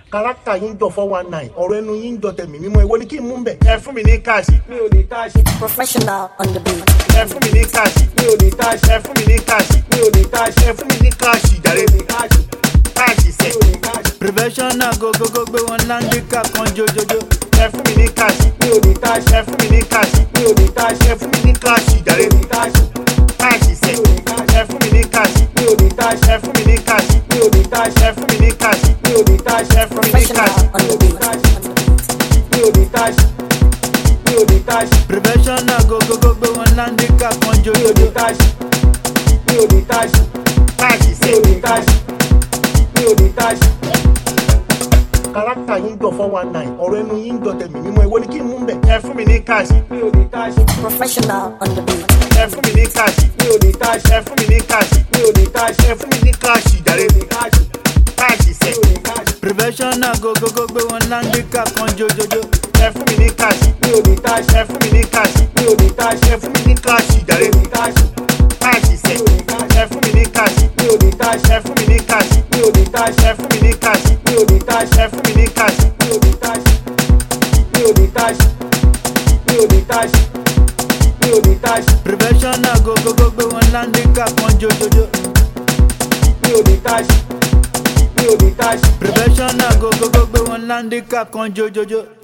kárátà yín jọ 419 ọ̀rọ̀ ẹnu yín jọ tẹ̀mí mímọ́ ìwọ ni kí n mú bẹ̀. ẹ fún mi ní káàṣì. mi ò ní káàṣì. Professional on the beat. ẹ fún mi ní káàṣì. mi ò ní káàṣì. ẹ fún mi ní káàṣì. mi ò ní káàṣì. ẹ fún mi ní káàṣì jàre. mi ò ní káàṣì. káàṣì sẹ́. mi ò ní káàṣì. Professional go gbé wọn láńdíkà kan jojojo. ẹ fún mi ní káàṣì. mi ò ní káàṣì. ẹ fún mi ní káàṣì. mi ò ní káàṣì. ẹ fún mi ní káàṣì jàre. mi ò ní káàṣì. káàṣì sẹ́. ẹ fún mi ní káàṣì. mi ò ní káàṣì. ẹ fún mi ní káàṣì. mi ò ní káàṣì. ẹ fún mi ní káàṣì. mi ò ní káàṣì. ẹ fún mi ní Professional káàṣì. on the beat. mi ò ní káàṣì. mi ò ní káàṣì. Professional go gbé wọn láńdíkà kan mi ò ní jojojo. káàṣì. mi ò ní káàṣì. káàṣì mi sẹ́. ò ní káàṣì. mi ò ní káàṣì. kárátà yín jọ 419 ọ̀rọ̀ ẹnu yín jọ tẹ̀mí mímọ́ ìwọ ni kí n mú bẹ̀. ẹ fún mi ní káàṣì. mi ò ní káàṣì. Professional on the beat. ẹ fún mi ní káàṣì. mi ò ní káàṣì. ẹ fún mi ní káàṣì. mi ò ní káàṣì. ẹ fún mi ní káàṣì jàre. mi ò ní káàṣì. káàṣì sẹ́. mi ò ní káàṣì. Professional go gbé wọn láńdíkà kan jojojo. ẹ fún mi ní káàṣì. mi ò ní káàṣì. ẹ fún mi ní káàṣì. mi ò ní káàṣì. ẹ fún mi ní káàṣì jàre. mi ò ní káàṣì. káàṣì sẹ́. ẹ fún mi ní káàṣì. mi ò ní káàṣì. ẹ fún mi ní káàṣì. mi ò ní káàṣì. ẹ fún mi ní káàṣì. mi ò ní káàṣì. ẹ fún mi ní káàṣì. mi ò ní káàṣì. mi ò ní káàṣì. mi ò ní káàṣì. mi ò ní káàṣì. Professional go gbé wọn láńdíkà kan jojojo. mi ò ní káàṣì. mi ò ní káàṣì. Professional go gbé wọn láńdíkà kan jojojo.